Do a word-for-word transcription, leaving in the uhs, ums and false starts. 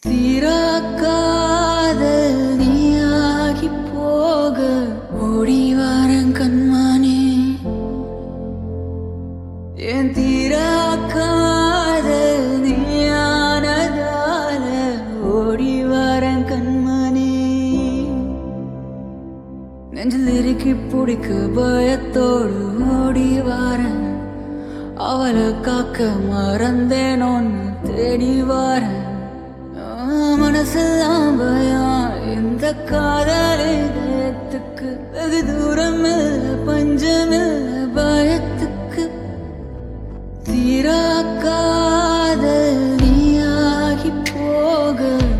தீராக்காதல் நீயாகி போக ஓடிவாரன் கண்மானே என் தீராக்காதல் நீயானதால ஓடிவாரன் கண்மானே நெஞ்சில் இறுக்கி பிடிக்க பயத்தோடு ஓடிவாரன் அவளை காக்க மறந்தேன் ஒன்று தேடி வாரன் மனசெல்லாம் பயம் இந்த காதலுக்கு வெகு தூரம் இல்ல பஞ்சமில்ல பயத்துக்கு தீராக்காதல் நீயாகி போக